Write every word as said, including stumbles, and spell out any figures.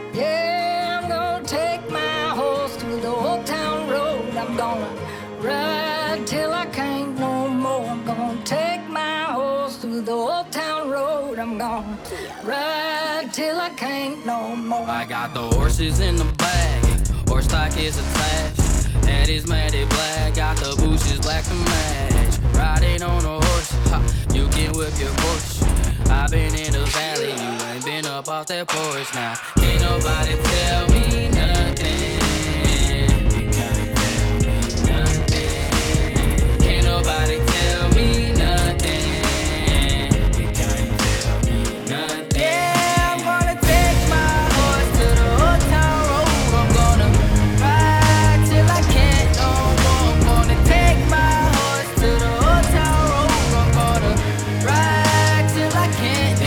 Yeah, I'm gonna take my horse through the old town road. I'm gonna ride till I can't no more. I'm gonna take my horse through the old town road. I'm gonna ride till I can't no more. I got the horses in the back, horse stock is attached. Head is matted black, got the bushes black to match. Riding on a horse, ha, you can whip your Porsche. I've been in the valley, you ain't been up off that porch now. Can't nobody tell me